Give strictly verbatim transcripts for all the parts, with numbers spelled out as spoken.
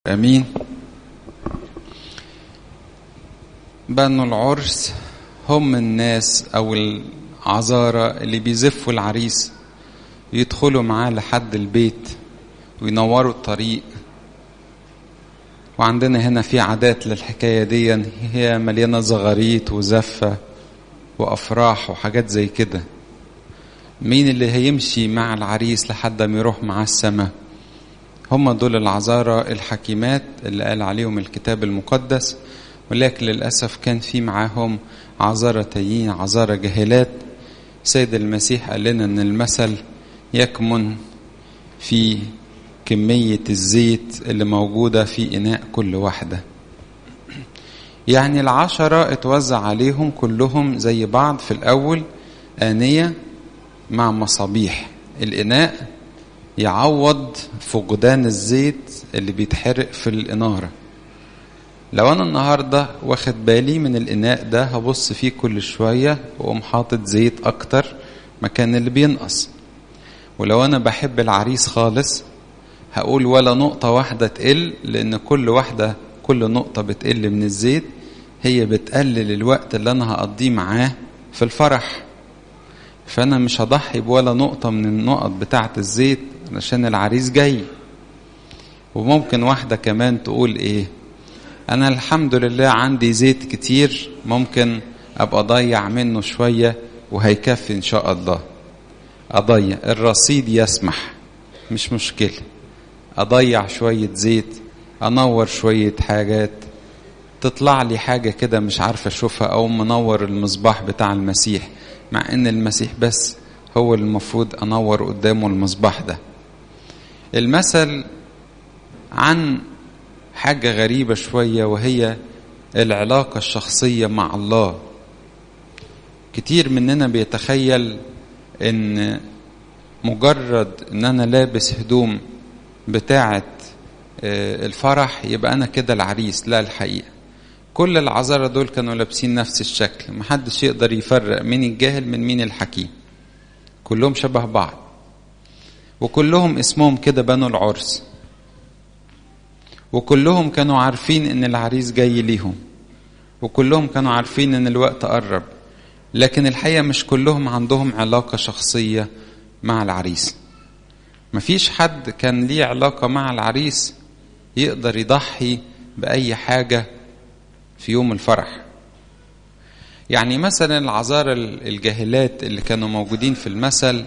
امين. بنو العرس هم الناس او العذارى اللي بيزفوا العريس يدخلوا معاه لحد البيت وينوروا الطريق. وعندنا هنا في عادات للحكاية دي، هي مليانة زغاريت وزفة وأفراح وحاجات زي كده. مين اللي هيمشي مع العريس لحد ما يروح معاه السماء؟ هم دول العذارى الحكيمات اللي قال عليهم الكتاب المقدس. ولكن للأسف كان في معاهم عذارى تانيين، عذارى جاهلات. سيد المسيح قال لنا أن المثل يكمن في كمية الزيت اللي موجودة في إناء كل واحدة. يعني العشرة اتوزع عليهم كلهم زي بعض في الأول، آنية مع مصابيح. الإناء يعوض فقدان الزيت اللي بيتحرق في الإنارة. لو أنا النهاردة واخد بالي من الإناء ده هبص فيه كل شوية وأقوم حاطط زيت أكتر مكان اللي بينقص. ولو أنا بحب العريس خالص هقول ولا نقطة واحدة تقل، لأن كل واحدة كل نقطة بتقل من الزيت هي بتقلل الوقت اللي أنا هقضيه معاه في الفرح. فأنا مش هضحي بولا نقطة من النقط بتاعة الزيت عشان العريس جاي. وممكن واحدة كمان تقول إيه، أنا الحمد لله عندي زيت كتير، ممكن أبقى أضيع منه شوية وهيكفي إن شاء الله. أضيع الرصيد يسمح، مش مشكلة، أضيع شوية زيت، أنور شوية حاجات، تطلع لي حاجة كده مش عارفة أشوفها، أو منور المصباح بتاع المسيح، مع إن المسيح بس هو المفروض أنور قدامه المصباح ده. المثل عن حاجة غريبة شوية، وهي العلاقة الشخصية مع الله. كتير مننا بيتخيل إن مجرد إن أنا لابس هدوم بتاعة الفرح يبقى أنا كده العريس. لا، الحقيقة كل العذارى دول كانوا لابسين نفس الشكل، محدش يقدر يفرق مين الجاهل من مين الحكيم. كلهم شبه بعض، وكلهم اسمهم كده بنو العرس، وكلهم كانوا عارفين ان العريس جاي ليهم، وكلهم كانوا عارفين ان الوقت قرب. لكن الحقيقة مش كلهم عندهم علاقة شخصية مع العريس. مفيش حد كان ليه علاقة مع العريس يقدر يضحي بأي حاجة في يوم الفرح. يعني مثلا العذارى الجاهلات اللي كانوا موجودين في المثل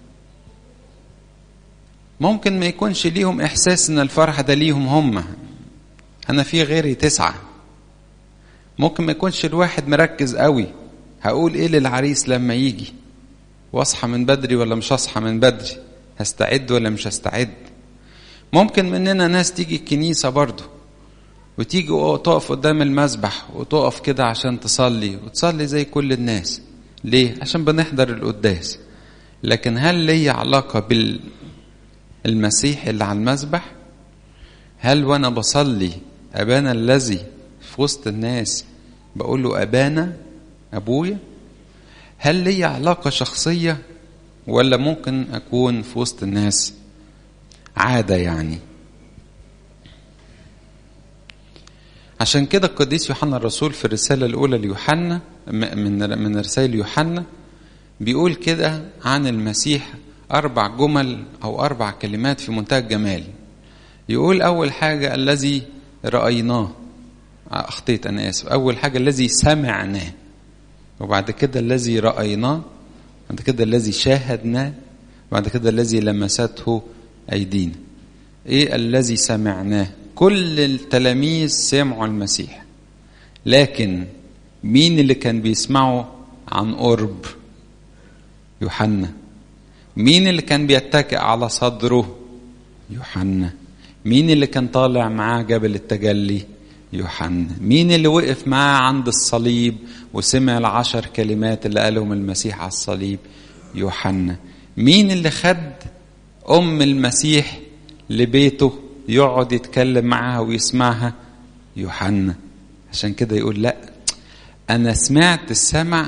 ممكن ما يكونش ليهم إحساس إن الفرح ده ليهم هم، أنا في غيري تسعة. ممكن ما يكونش الواحد مركز قوي، هقول إيه للعريس لما يجي، واصحى من بدري ولا مش هصحى من بدري، هستعد ولا مش هستعد. ممكن مننا ناس تيجي الكنيسة برضو، وتيجي وتقف قدام المسبح وتقف كده عشان تصلي، وتصلي زي كل الناس. ليه؟ عشان بنحضر القداس. لكن هل لي علاقة بالمسيح اللي على المسبح؟ هل وانا بصلي أبانا الذي في وسط الناس بقول له أبانا أبويا؟ هل لي علاقة شخصية، ولا ممكن أكون في وسط الناس عادة يعني؟ عشان كده القديس يوحنا الرسول في الرسالة الأولى ليوحنا من من رسائل يوحنا بيقول كده عن المسيح أربع جمل أو أربع كلمات في منتهى الجمال. يقول أول حاجة الذي رأيناه، أخطيت أنا آسف، أول حاجة الذي سمعناه، وبعد كده الذي رأيناه، بعد كده الذي شاهدناه، بعد كده الذي لمسته أيدينا. إيه الذي سمعناه؟ كل التلاميذ سمعوا المسيح، لكن مين اللي كان بيسمعوا عن قرب؟ يوحنا. مين اللي كان بيتكئ على صدره؟ يوحنا. مين اللي كان طالع معاه جبل التجلي؟ يوحنا. مين اللي وقف معاه عند الصليب وسمع العشر كلمات اللي قالهم المسيح على الصليب؟ يوحنا. مين اللي خد أم المسيح لبيته يقعد يتكلم معها ويسمعها؟ يوحنا. عشان كده يقول لا، أنا سمعت السمع،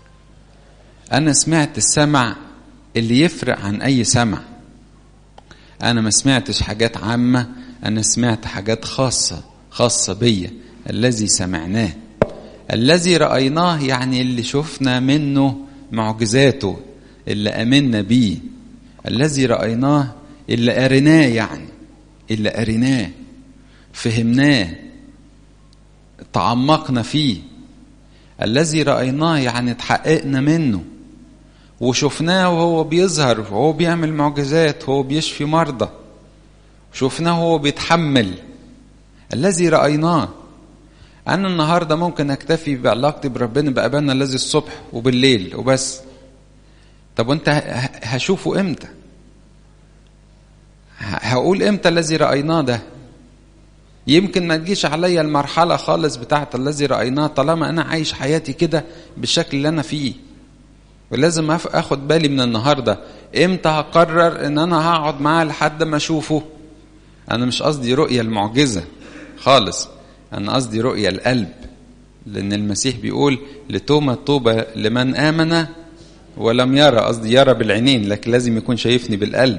أنا سمعت السمع اللي يفرق عن أي سمع. أنا ما سمعتش حاجات عامة، أنا سمعت حاجات خاصة خاصة بيا. الذي سمعناه، الذي رأيناه، يعني اللي شفنا منه معجزاته، اللي أمنا بيه. الذي رأيناه اللي قريناه، يعني اللي قريناه فهمناه تعمقنا فيه. الذي رأيناه يعني تحققنا منه وشفناه وهو بيظهر وهو بيعمل معجزات وهو بيشفي مرضى، شفناه وهو بيتحمل. الذي رأيناه. أنا النهاردة ممكن أكتفي بعلاقتي بربنا بأبانا الذي الصبح وبالليل وبس. طب وانت هشوفه امتى؟ هقول امتى الذي رأيناه ده؟ يمكن ما تجيش عليا المرحلة خالص بتاعت الذي رأيناه طالما أنا عايش حياتي كده بالشكل اللي أنا فيه. ولازم أخد بالي من النهاردة امتى هقرر ان أنا هقعد معاه لحد ما أشوفه. أنا مش قصدي رؤية المعجزة خالص، أنا قصدي رؤية القلب، لأن المسيح بيقول لتوما طوبى لمن آمن ولم يرى، قصدي يرى بالعينين لكن لازم يكون شايفني بالقلب.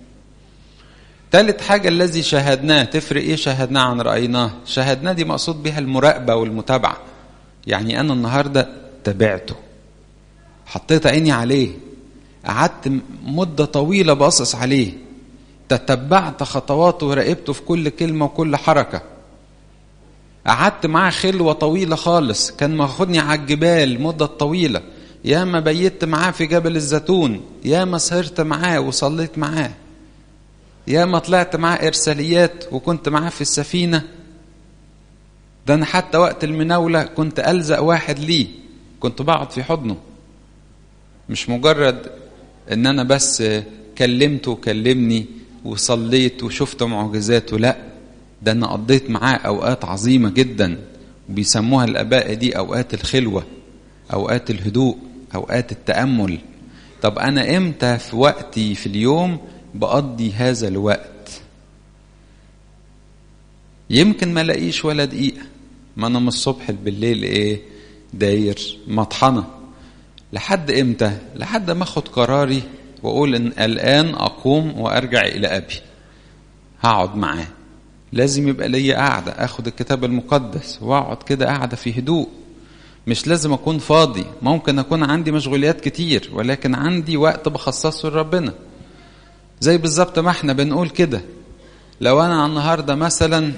ثالث حاجة الذي شاهدناه. تفرق ايه شاهدناه عن رأيناه؟ شاهدناه دي مقصود بها المراقبة والمتابعة. يعني أنا النهاردة تابعته، حطيت عيني عليه، قعدت مدة طويلة باصص عليه، تتبعت خطواته وراقبته في كل كلمة وكل حركة. قعدت معاه خلوة طويلة خالص، كان ماخدني على الجبال مدة طويلة، يا ما بيت معاه في جبل الزيتون، يا ما سهرت معاه وصليت معاه، يا ما طلعت معاه إرساليات وكنت معاه في السفينة. ده أنا حتى وقت المناولة كنت ألزق واحد ليه، كنت بقعد في حضنه. مش مجرد إن أنا بس كلمته وكلمني وصليت وشفت معجزاته، لا، ده أنا قضيت معاه أوقات عظيمة جدا، وبيسموها الآباء دي أوقات الخلوة، أوقات الهدوء، أوقات التأمل. طب أنا إمتى في وقتي في اليوم بقضي هذا الوقت؟ يمكن ما لاقيش ولا دقيقة، ما أنا من الصبح بالليل إيه داير مطحنة. لحد إمتى؟ لحد ما أخد قراري وأقول إن الآن أقوم وأرجع إلى أبي، هقعد معاه. لازم يبقى لي قاعدة، أخد الكتاب المقدس وأقعد كده قاعدة في هدوء. مش لازم أكون فاضي، ممكن أكون عندي مشغوليات كتير ولكن عندي وقت بخصصه لربنا. زي بالظبط ما احنا بنقول كده، لو أنا النهاردة مثلا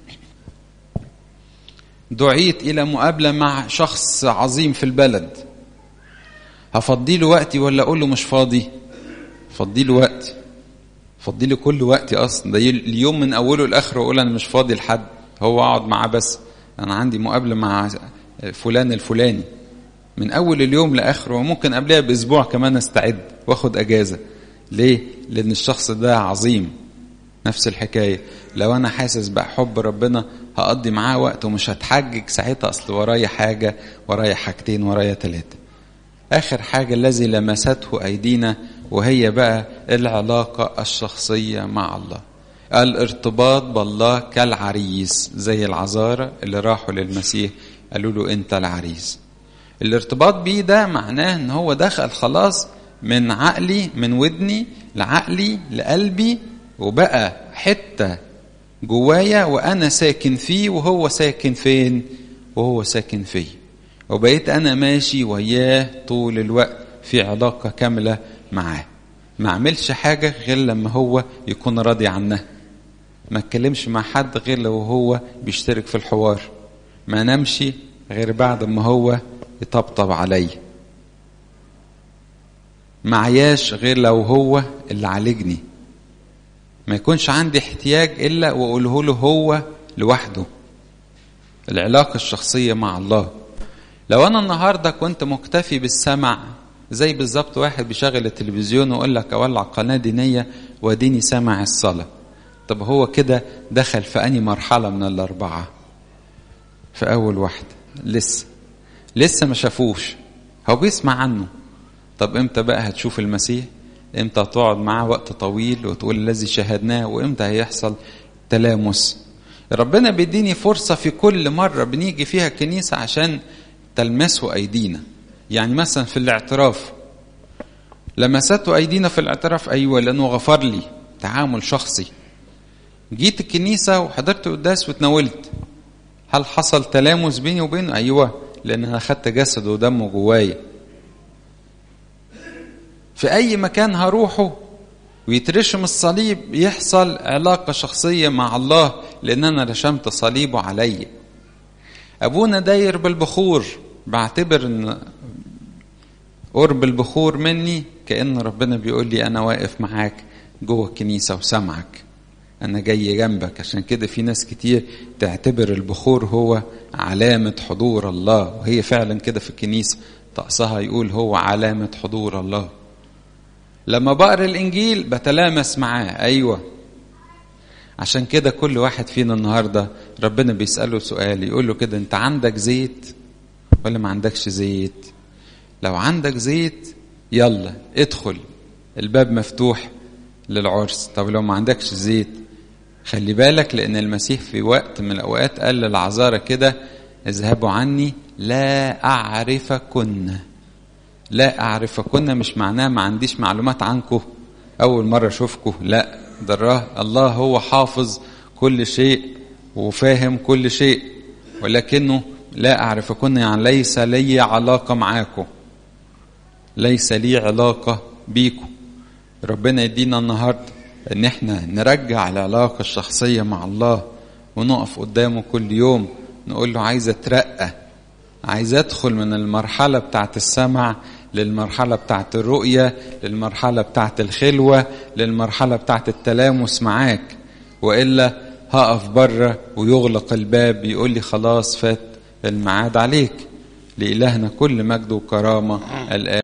دعيت إلى مقابلة مع شخص عظيم في البلد، هفضي له وقتي ولا أقول له مش فاضي؟ فضي له وقتي، فضي له كل وقتي أصلا. ده اليوم من أوله لآخره أقول أنا مش فاضي لحد، هو أقعد معاه بس، أنا عندي مقابلة مع فلان الفلاني من أول اليوم لآخره، وممكن قبلها بأسبوع كمان استعد واخد أجازة. ليه؟ لأن الشخص ده عظيم. نفس الحكاية، لو أنا حاسس بحب ربنا هقضي معاه وقت ومش هتحجج ساعتها، أصل ورايا حاجة، ورايا حاجتين، ورايا ثلاثة. آخر حاجة الذي لمسته أيدينا، وهي بقى العلاقة الشخصية مع الله، الارتباط بالله كالعريس، زي العذارى اللي راحوا للمسيح قالوا له أنت العريس. الارتباط بيه ده معناه ان هو دخل خلاص من عقلي، من ودني لعقلي لقلبي، وبقى حتة جوايا وأنا ساكن فيه وهو ساكن فين؟ وهو ساكن فيه، وبقيت أنا ماشي وياه طول الوقت في علاقة كاملة معاه. ما اعملش حاجة غير لما هو يكون راضي عنها، ما اتكلمش مع حد غير لو هو بيشترك في الحوار، ما نمشي غير بعد ما هو يطبطب علي، ما عياش غير لو هو اللي عالجني، ما يكونش عندي احتياج إلا وأقوله له هو لوحده. العلاقة الشخصية مع الله. لو أنا النهاردة كنت مكتفي بالسمع، زي بالظبط واحد بيشغل التلفزيون ويقول لك أولع قناة دينية وديني سمع الصلاة، طب هو كده دخل في أني مرحلة من الأربعة؟ في أول واحدة لسه لسه ما شافوش، هو بيسمع عنه. طب امتى بقى هتشوف المسيح؟ امتى تقعد معاه وقت طويل وتقول الذي شاهدناه؟ وامتى هيحصل تلامس؟ ربنا بيديني فرصة في كل مرة بنيجي فيها كنيسة عشان تلمسوا أيدينا. يعني مثلا في الاعتراف، لمسته أيدينا في الاعتراف، أيوة، لأنه غفر لي تعامل شخصي. جيت الكنيسة وحضرت قداس وتناولت، هل حصل تلامس بيني وبينه؟ أيوة، لأن أنا خدت جسد ودمه جوايا. في أي مكان هروحه ويترشم الصليب يحصل علاقة شخصية مع الله، لأن أنا رشمت صليبه علي. أبونا داير بالبخور، بعتبر أن قرب البخور مني كأن ربنا بيقول لي أنا واقف معاك جوه الكنيسة وسمعك، أنا جاي جنبك. عشان كده في ناس كتير تعتبر البخور هو علامة حضور الله، وهي فعلا كده في الكنيسة طقسها يقول هو علامة حضور الله. لما بقرأ الإنجيل بتلامس معاه، أيوة. عشان كده كل واحد فينا النهاردة ربنا بيسأله سؤال، يقول له كده أنت عندك زيت ولا ما عندكش زيت؟ لو عندك زيت يلا ادخل، الباب مفتوح للعرس. طب لو ما عندكش زيت خلي بالك، لأن المسيح في وقت من الأوقات قال للعذارى كده اذهبوا عني لا أعرفكن. لا أعرفكن مش معناه ما عنديش معلومات عنكم، أول مرة أشوفكم، لا، ده الله هو حافظ كل شيء وفاهم كل شيء، ولكنه لا أعرفكن يعني ليس لي علاقة معاكم، ليس لي علاقة بيكم. ربنا يدينا النهاردة ان احنا نرجع العلاقة الشخصية مع الله، ونقف قدامه كل يوم نقول له عايز اترقى، عايز ادخل من المرحلة بتاعت السمع للمرحلة بتاعت الرؤية، للمرحلة بتاعت الخلوة، للمرحلة بتاعت التلامس معاك، وإلا هقف بره ويغلق الباب يقول لي خلاص فات الميعاد عليك. لإلهنا كل مجد وكرامة الآن.